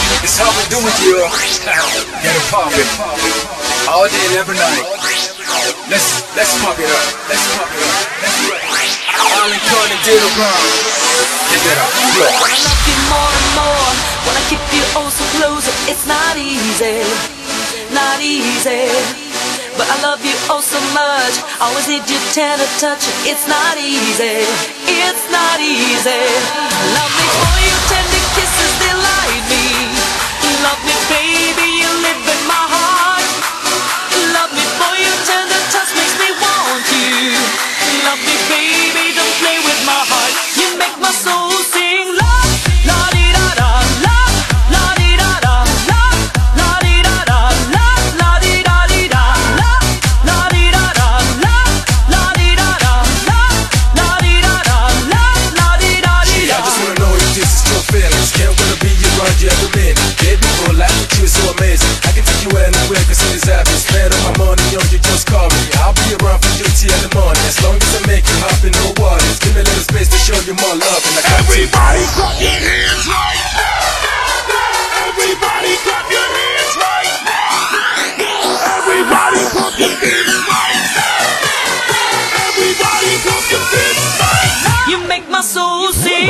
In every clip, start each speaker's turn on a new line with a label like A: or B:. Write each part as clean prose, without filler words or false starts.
A: It's how we do it, you. Get it poppin'. All day and every night. Let's pump it up. Let's pump it up. Let's do it. Island Con and Dino Brown. Get that up. Look.
B: I love you more and more when I keep you oh so close. It's not easy, not easy. But I love you oh so much. Always need your tender touch. It's not easy, it's not easy. Love me for your tender kisses delight me. Love me, baby, you live in my heart. Love me for your tender touch makes me want you. Love me, baby, don't play with my heart. You make my soul sing. Love, la di da da, love, la di da da, love, la di da da, love, la di da di da, love, la di da da, love, la di da da, love, la di da da, love, la di da di da.
A: I just wanna know if this is true feelings. Can't wait to be around you every minute. Baby, for life with you is so amazing. I can take you anywhere, cause it is happy. Spend all my money on you, just call me. I'll be around for you till the morning. As long as I make you hop in no waters. Give me a little space to show you more love. And I got
C: everybody clap your hands right now. Everybody clap your hands right now. Everybody clap your hands right now. Everybody clap your hands right now.
B: You make my soul sing.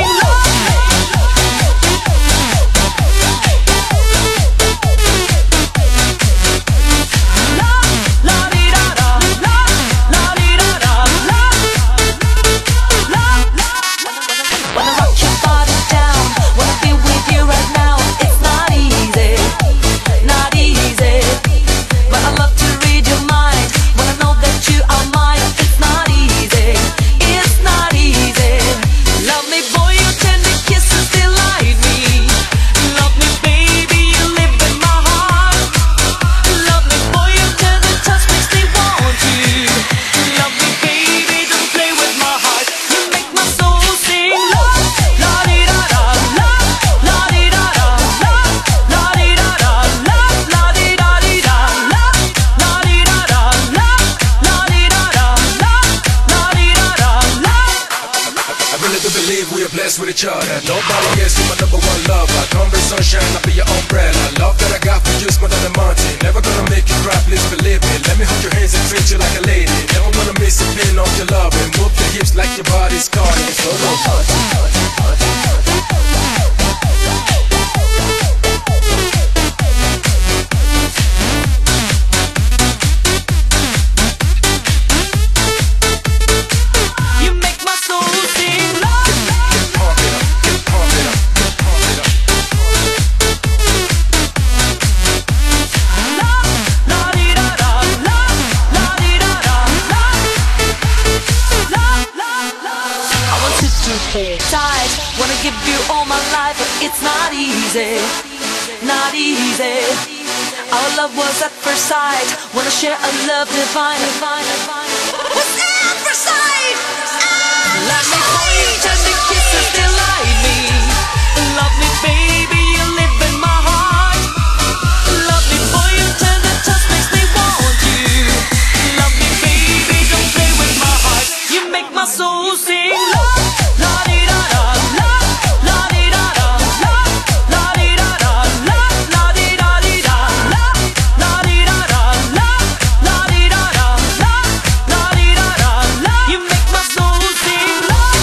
A: with each other. Nobody else, you're my number one lover. Come bring sunshine, I'll be your umbrella. Love that I got for you is more than a mountain. Never gonna make you cry, please believe me. Let me hold your hands and treat you like a lady. Never gonna miss a pin off your love. And move your hips like your body's calling. So don't touch.
B: Tight, wanna give you all my life, but it's not easy, not easy. Our love was at first sight, wanna share a love divine, divine, divine. What's at first sight? Let me hold you, tender kisses delight me. Love me, baby, you live in my heart. Love me, boy, your tender touch makes me want you. Love me, baby, don't play with my heart. You make my soul sing.
C: Everybody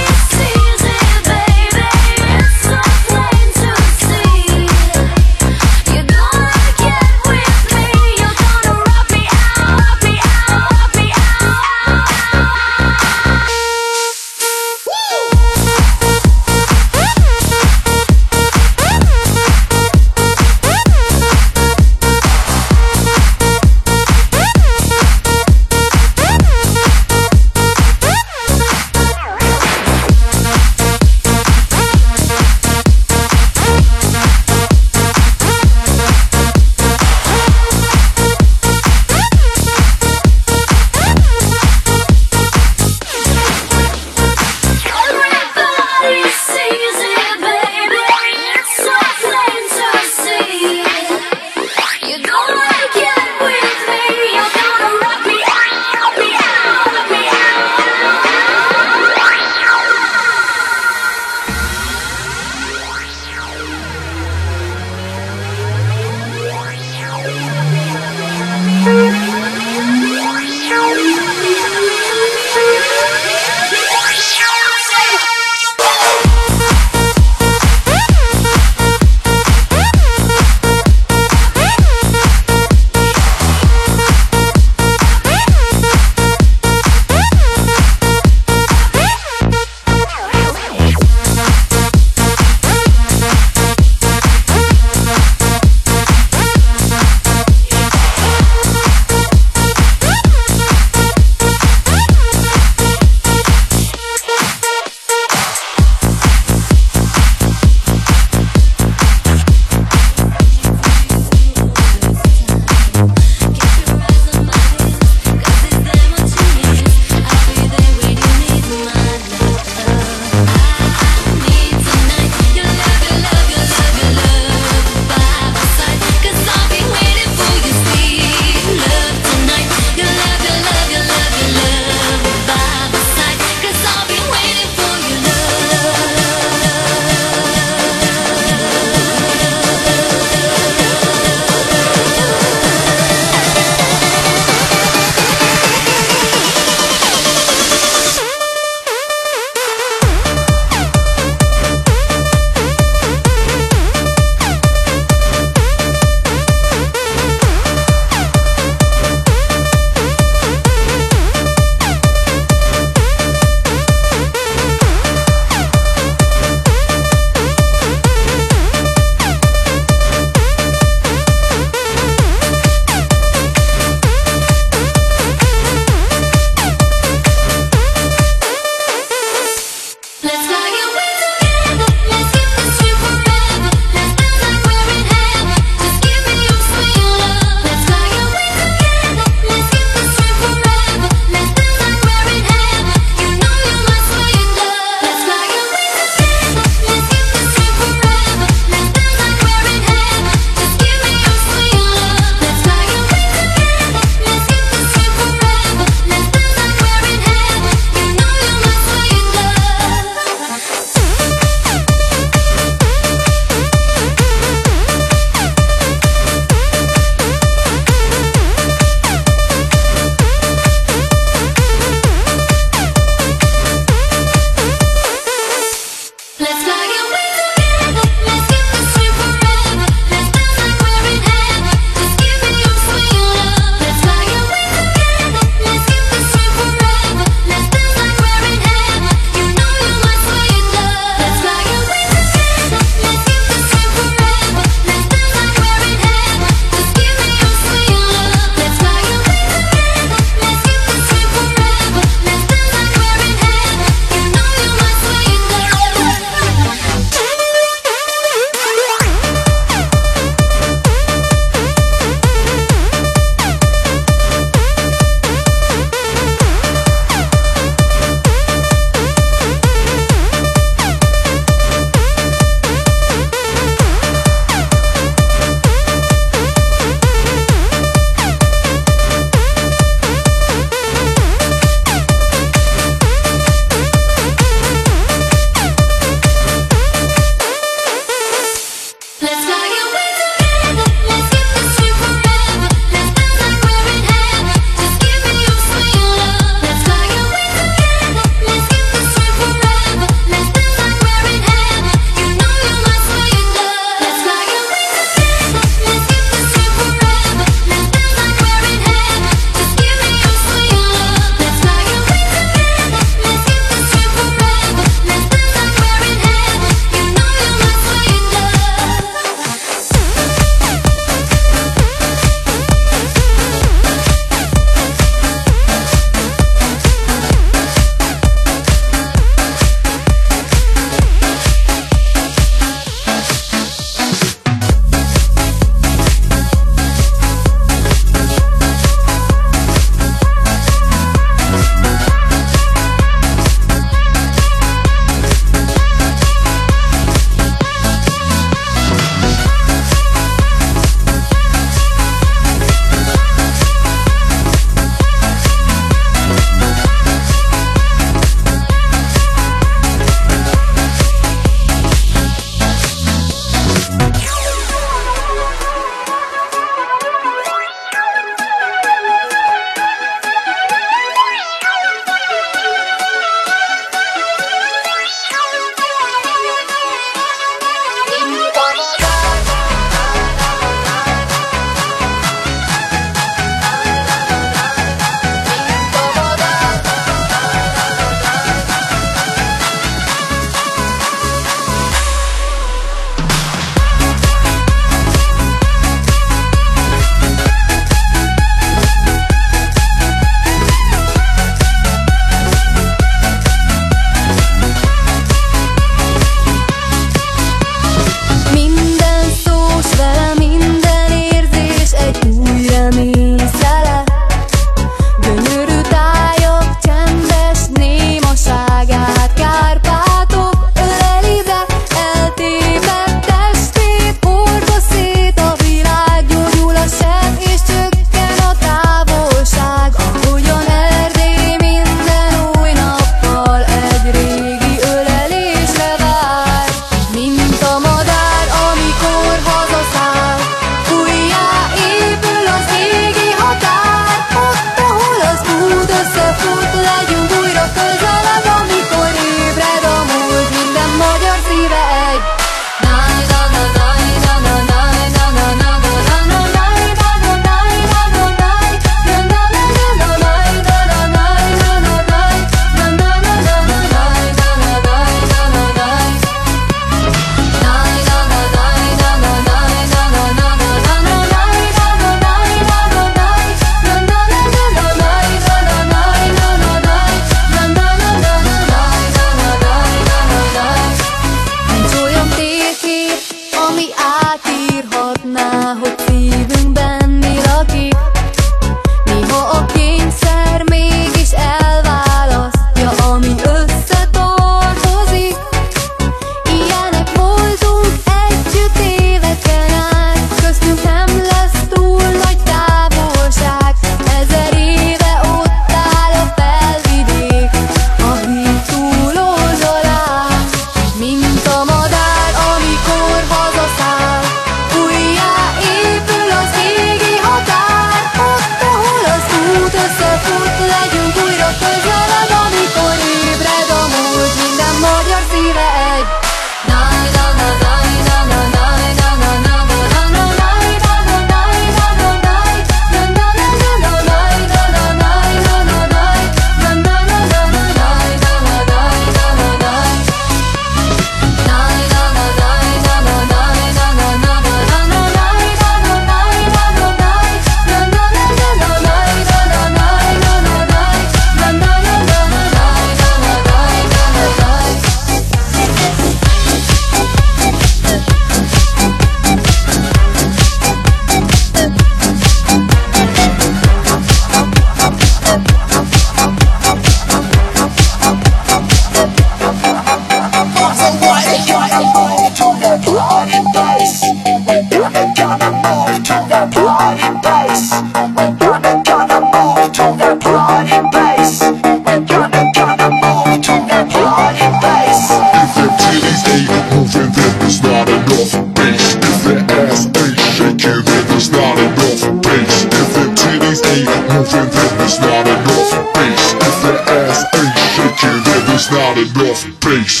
B: that party bass. We're gonna move to that party bass. We're gonna move to that party bass.
C: If them titties ain't moving, then there's not enough bass. If that ass ain't shaking, then there's not enough bass. If them titties ain't moving, then there's not enough bass. If that ass ain't shaking, then there's not enough bass.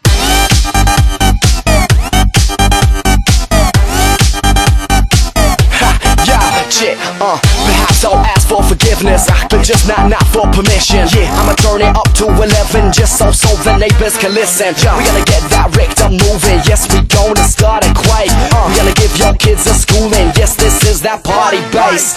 D: Perhaps I'll ask for forgiveness, but just not for permission. Yeah, I'ma turn it up to 11 just so the neighbors can listen. We gonna get that rigged up moving. Yes, we gonna start it quite. We gonna give your kids a schooling. Yes, this is that party bass.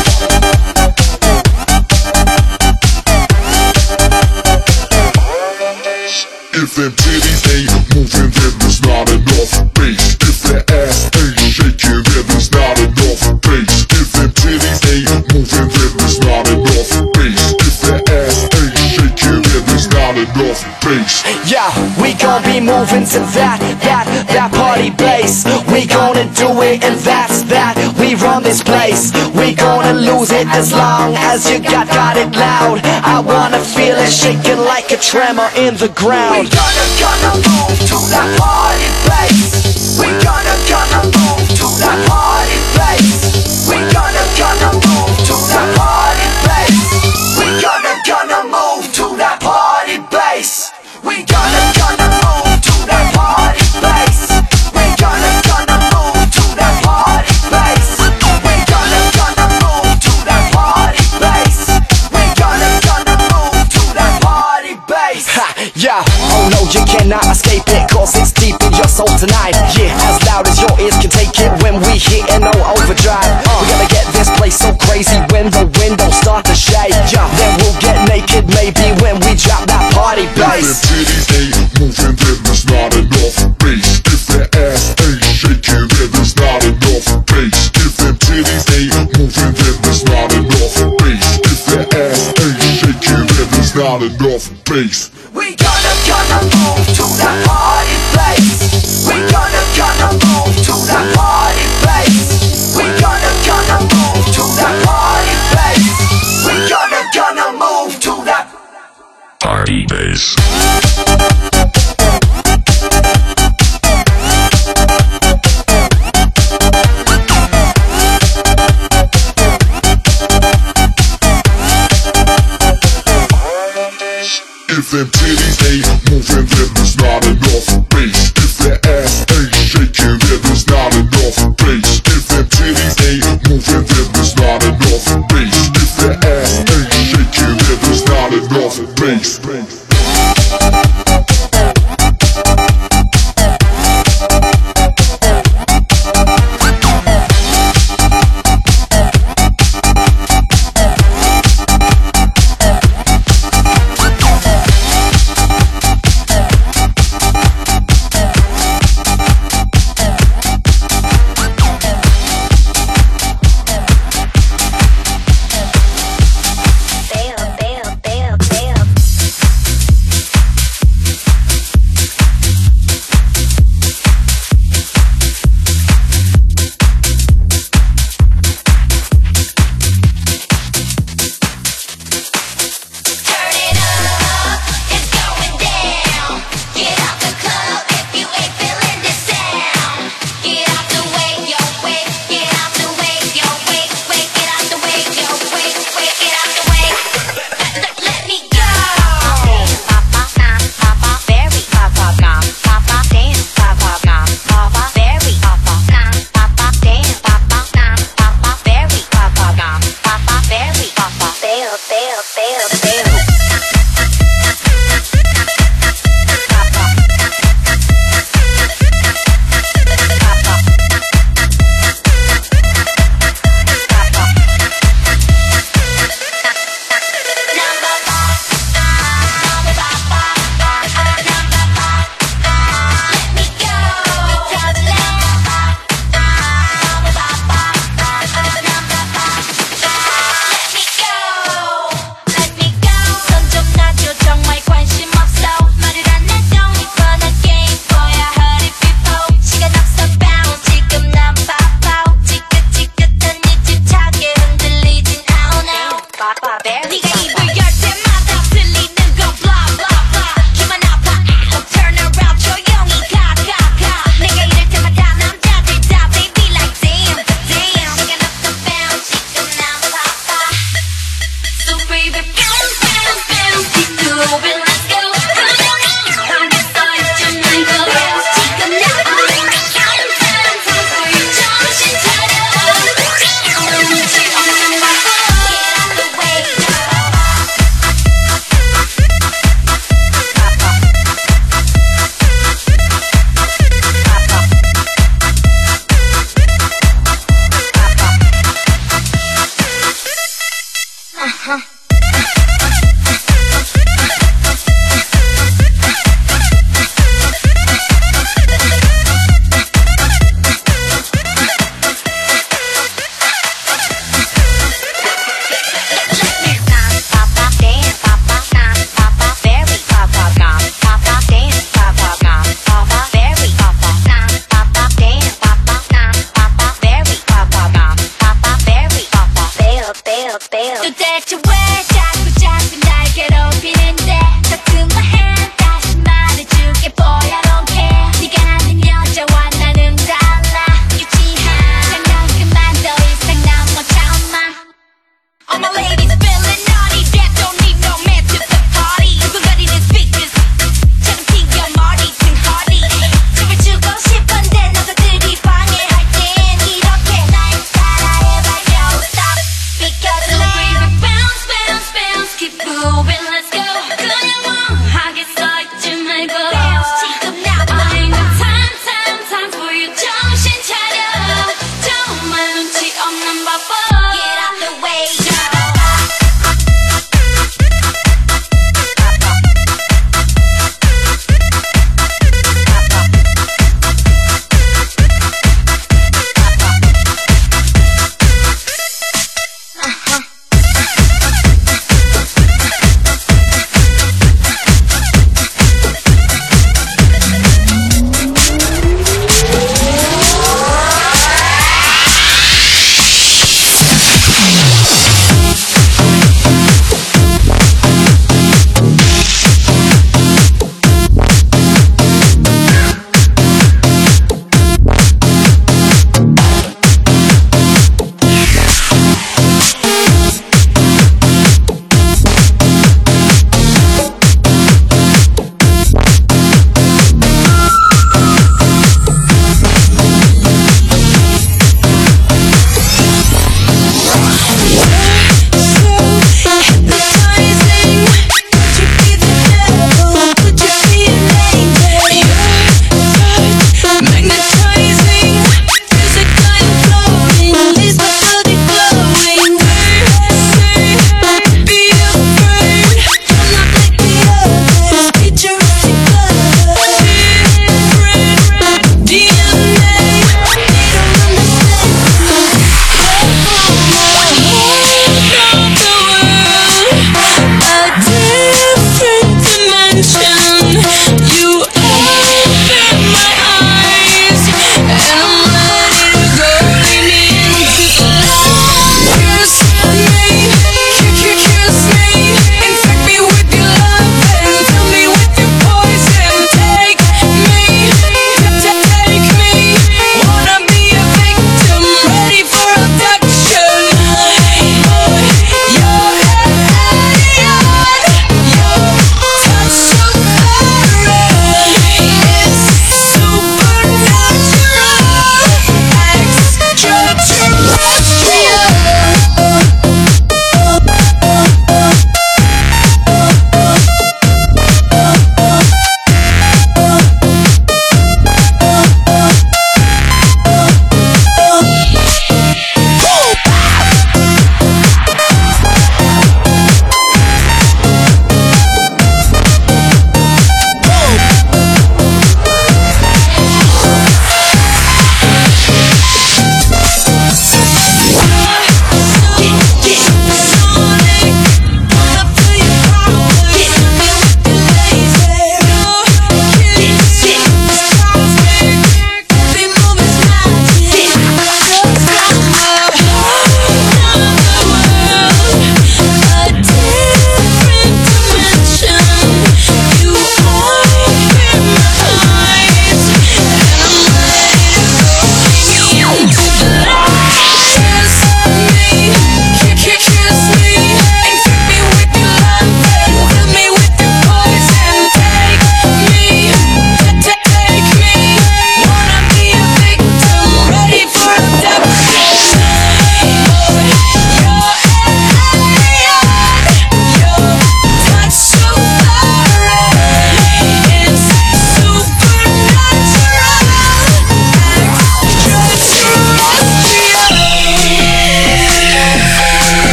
C: If them titties ain't moving, then there's not enough bass. If that ass ain't shaking, then there's not enough bass. If them titties ain't moving, then there's not enough bass. If that ass ain't shaking, then there's not enough bass.
D: Yeah, we gon' be moving to that party bass. We gonna do it and that's that. We run this place. We gonna lose it as long as you got it loud. I wanna feel it shaking like a tremor in the ground.
B: We gonna move to that party bass. We gonna move to that party bass. We gonna move to that party bass. We gonna move to that party bass. We gonna move to that party bass. We gonna move to that party bass. We gonna move to that party bass. We gonna move to that party bass.
D: Yeah, oh no, you cannot escape it, cause it's deep in your soul tonight. Yeah, as loud as your ears can take it when we hit no overdrive. We gotta get this place so crazy when the windows start to shake. Yeah, then we'll get naked maybe when we drop that party bass.
C: If them titties ain't moving, then there's not enough bass. If that ass ain't shaking, then there's not enough bass. If them titties ain't moving, then there's not enough bass. If that ass ain't shaking, then there's not enough bass.
B: We gonna move to that party bass. We gonna move to that party bass. We gonna move to that party bass. We gonna move to that
C: Party bass. If them titties ain't moving, then there's not enough bass. If that ass ain't shaking, then there's not enough bass. If them titties ain't moving, then there's not enough bass. If that ass ain't shaking, then there's not enough bass.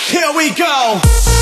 D: Here we go.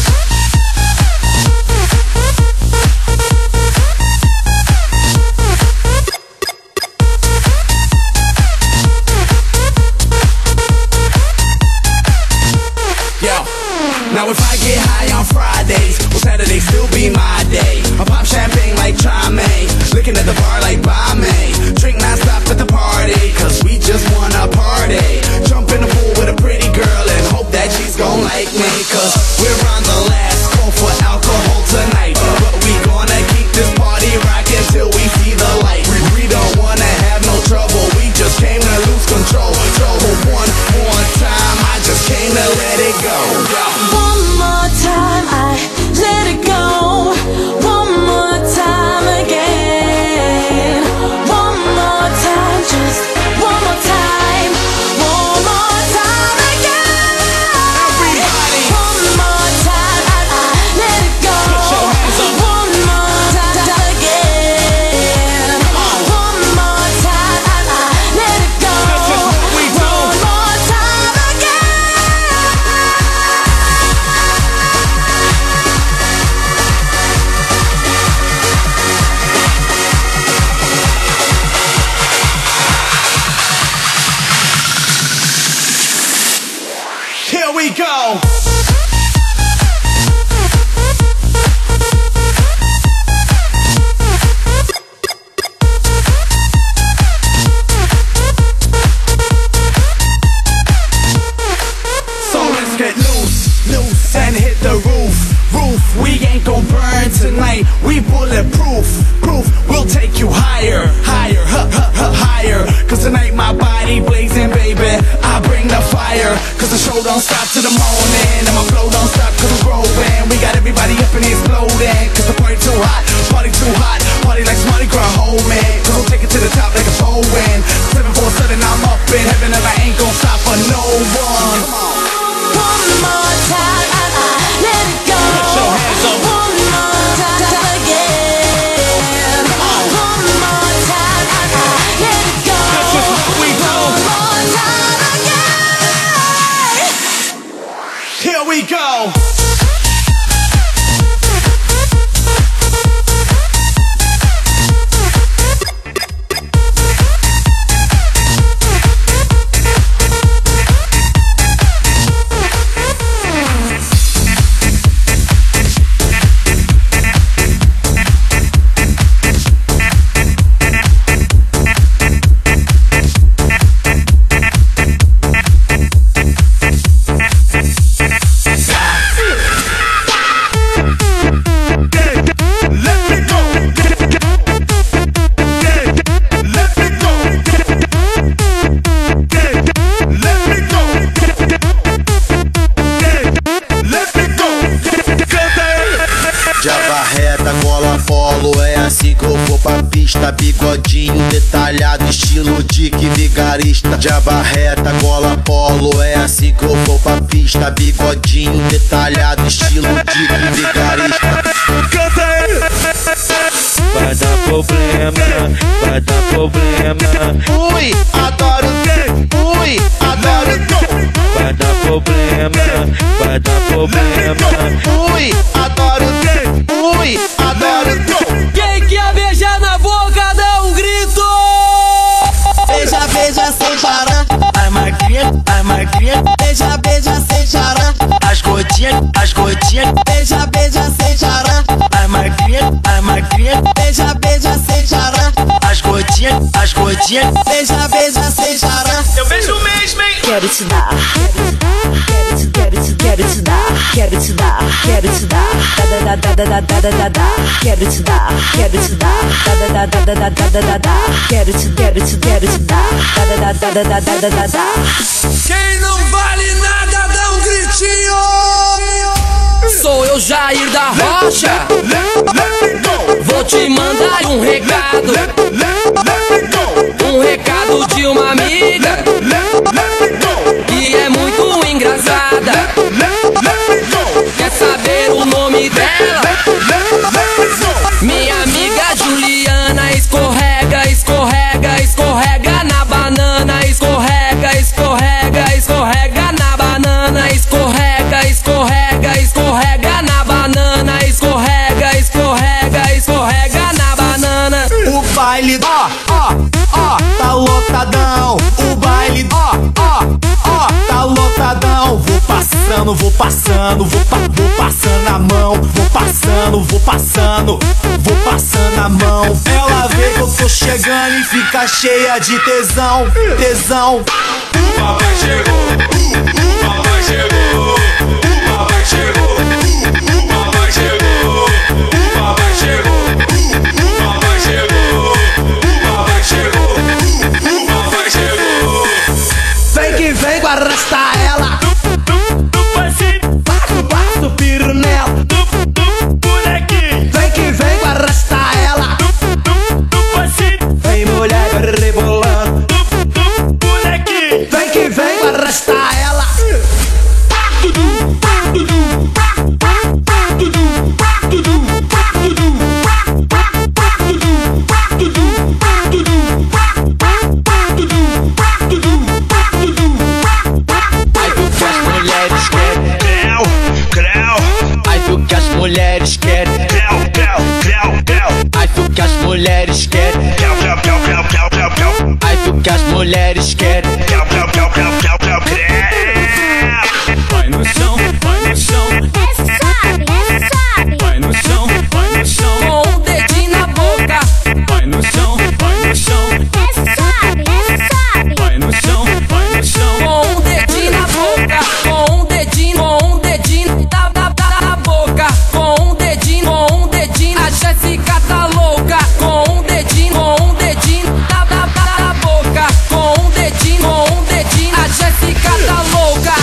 D: Now if I get high on Fridays, will Saturday still be my day? I pop champagne like Trame, looking at the bar like Bame. Drink non-stop at the party, cause we just wanna party. Jump in the pool with a pretty girl and hope that she's gon' like me. Cause we're on the last call for alcohol tonight, but we gonna keep this party rockin' till we see the light. We don't wanna have no trouble, we just came to lose control. So one more time, I just came to let it go.
B: One more time, I let it go. One more time again. One more time, just one more time. One more time again.
D: Everybody.
B: One more time, I let it go. One more time again. One more time, I let it go.
D: we do.
B: One more time again.
D: Here we go. So let's get loose and hit the roof. We ain't gon' burn tonight. We bulletproof. We'll take you higher, higher. Cause tonight my body blazing, baby. I bring the fire. Cause the show don't stop till the morning. And my flow don't stop cause I'm growing. We got everybody up and exploding. Cause the party too hot, party too hot. Party like Mardi Gras, hold me. Cause we'll take it to the top like a pole win. 747, I'm up in heaven and I ain't gon' stop for no one.
B: One more time, I let it go.
D: Put your hands up.
B: One more time again. One more time, I let it go.
D: This is what we do.
B: One more time again.
D: Here we go.
E: Bigodinho detalhado, estilo Dick Vigarista. De abarreta, gola polo, é assim que eu vou pra pista. Bigodinho detalhado, estilo Dick Vigarista.
C: Canta aí!
F: Vai dar problema, vai dar problema.
E: Ui, adoro, ui, adoro.
F: Vai dar problema, vai dar problema.
E: Ui, adoro, ui, adoro.
B: Quem quer beijar na boca, dá um grito.
E: Beija, beija sem parar. Ai magrinha, beija, beija sem parar. As gotinhas, beija, beija sem parar. Ai magrinha, beija, beija sem parar. As gotinhas, beija, beija sem parar.
C: Eu beijo mesmo, hein?
B: Quero te dar, quero te dar, quero te dar, quero te dar, da da da da da da da da, quero te dar, da da da da da da da da, quero te dar, da da da da da da da da.
D: Quem não vale nada, dá um gritinho. Sou eu, Jair da Rocha. Vou te mandar um recado. Um recado de uma amiga que é muito engraçada. Quer saber o nome dela? Minha amiga Juliana. Escorrega, escorrega, escorrega na banana. Escorrega, escorrega, escorrega na banana. Escorrega, escorrega.
E: passando, vou passando, vou passando a mão, vou passando a mão. Ela vê que eu tô chegando e fica cheia de tesão, tesão.
C: O papai chegou, o papai chegou, o papai chegou, o papai chegou, o papai chegou, o papai chegou, o papai chegou, o papai chegou.
E: Vem que vem com arrasta ela. Passo, piro nela. Vem que vem com arrasta ela. Vem mulher rebolando. Vem que vem com arrasta ela.
D: Mulheres querem ai tu que as mulheres querem ai tu que as mulheres querem.
C: Vai no chão, vai no chão. Vai no chão, vai no chão.
B: Com o dedinho na boca.
C: Vai no chão, vai no chão. Vai no chão, vai no chão.
B: Com o dedinho na boca. Com o dedinho na boca. Com o dedinho, a Jéssica tá louca. Com o dedinho na boca. Com o dedinho, a Jéssica tá louca.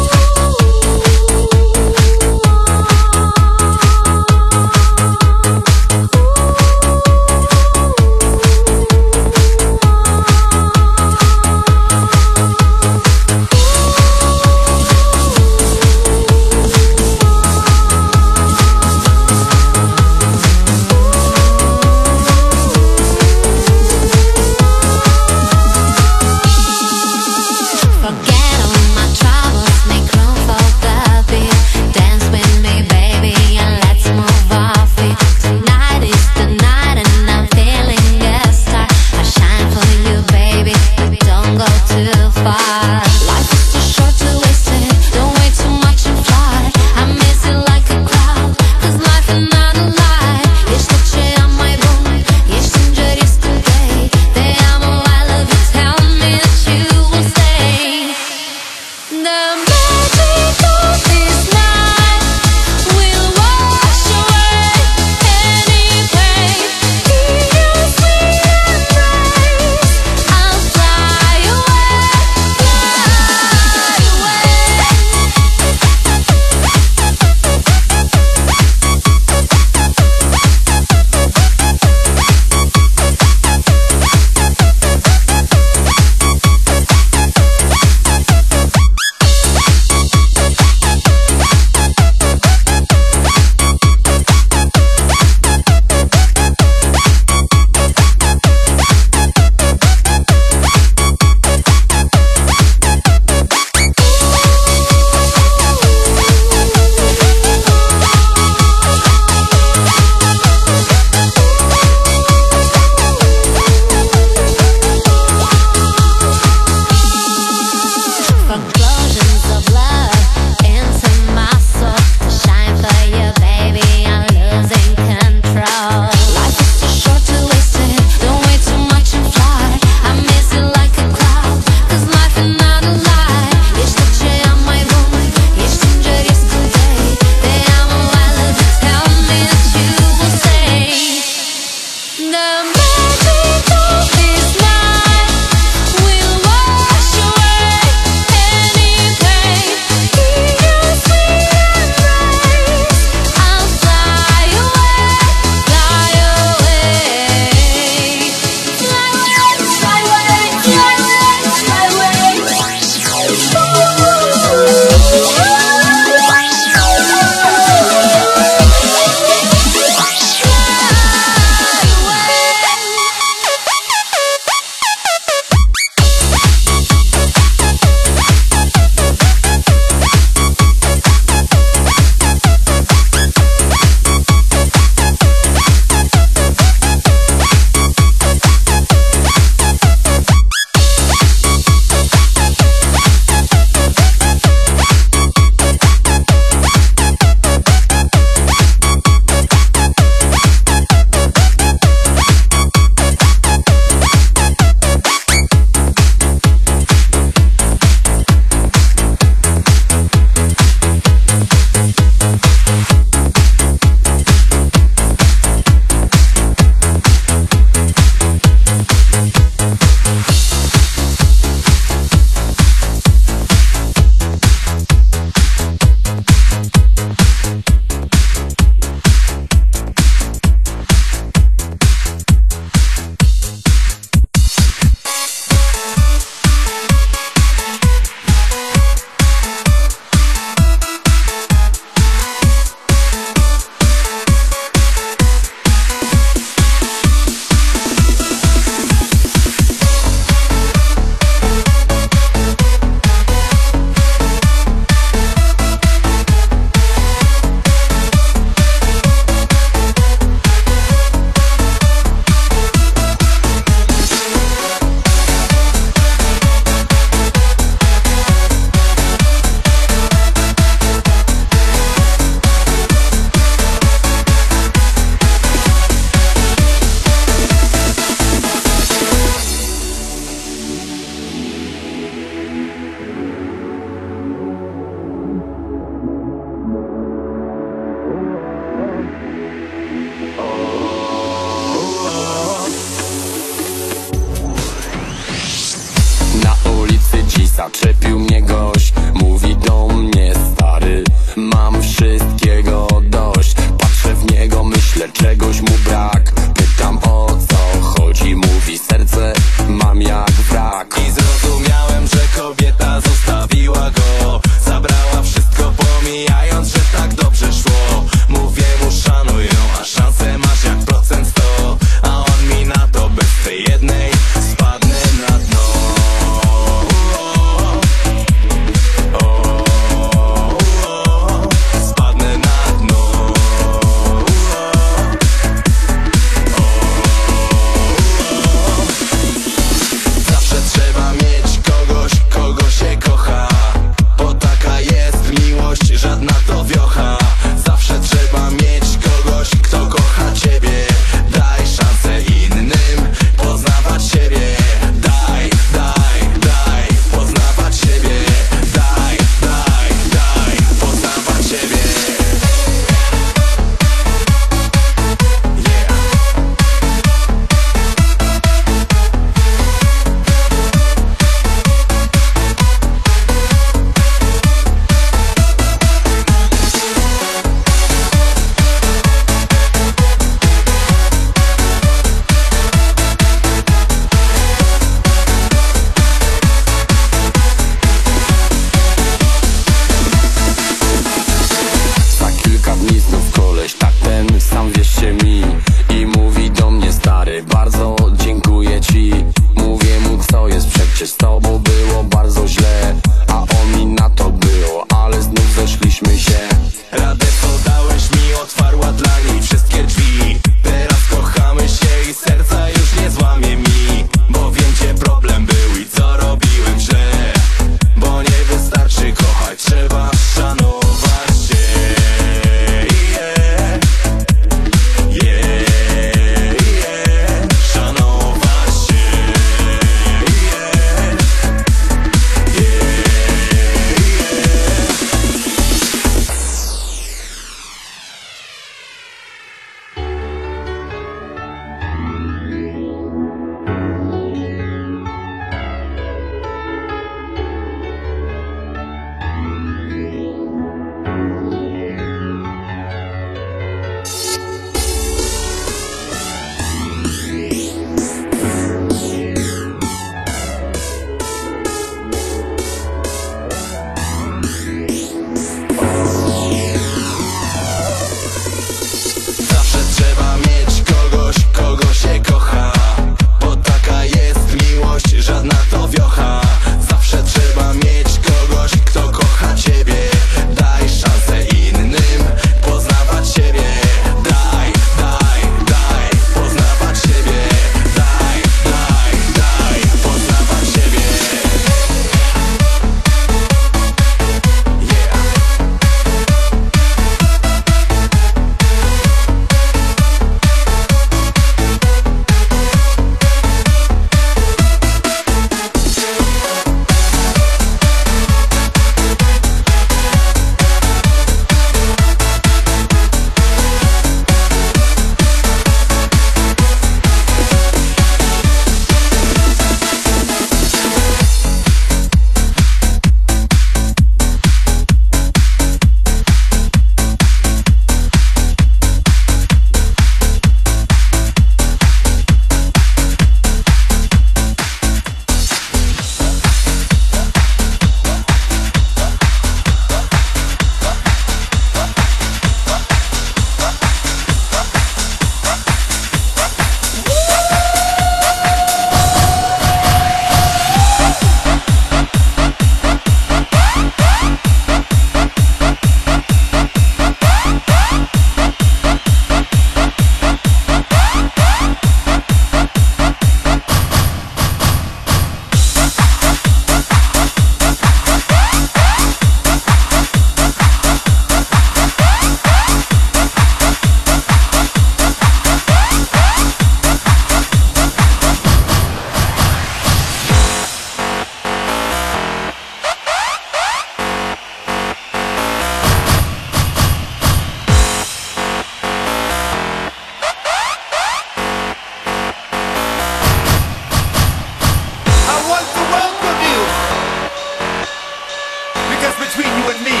G: and me.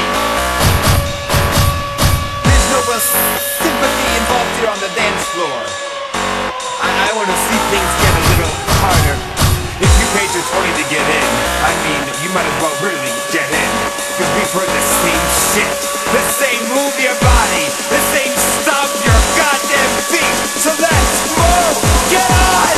G: There's no sympathy involved here on the dance floor. I want to see things get a little harder. If you paid your 20 to get in, I mean, you might as well really get in. Cause we've heard the same shit, the same move your body, the same stomp your goddamn feet. So let's move, get on,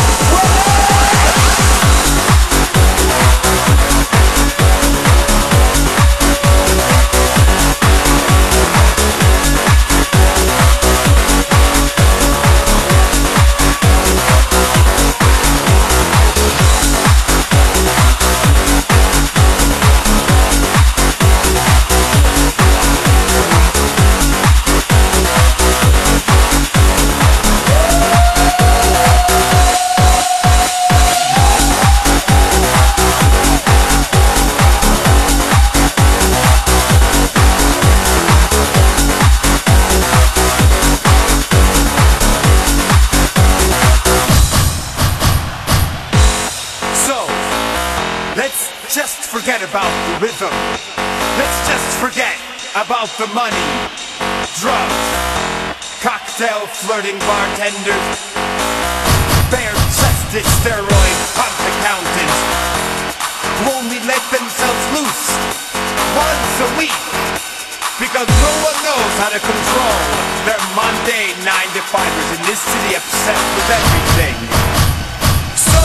G: forget about the rhythm. Let's just forget about the money, drugs, cocktail flirting bartenders, bare-chested steroid pump accountants who only let themselves loose once a week because no one knows how to control their mundane 9-to-5ers in this city obsessed with everything. So,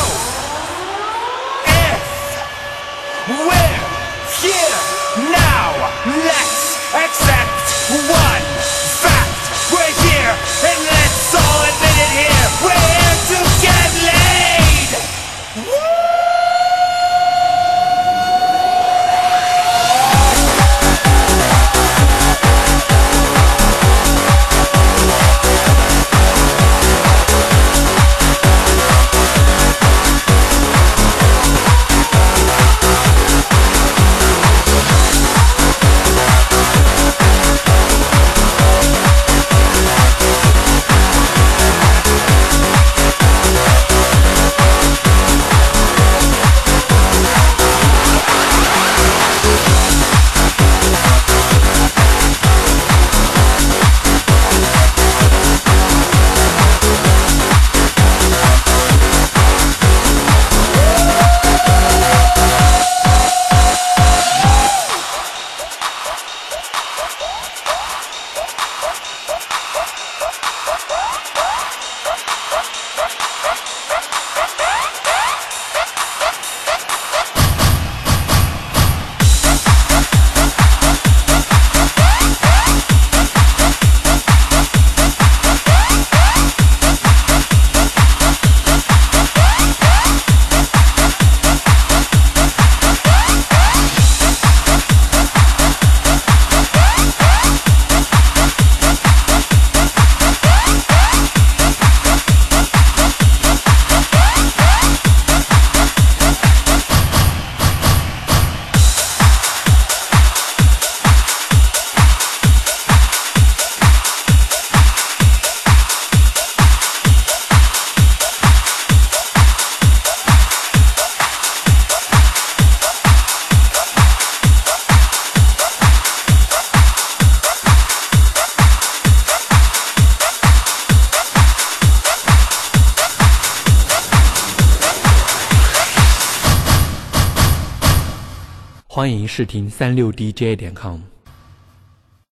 G: we're here now. Let's accept one fact. We're here and let's all admit it here. We're here to get laid. Woo!
H: 欢迎试听36DJ.com。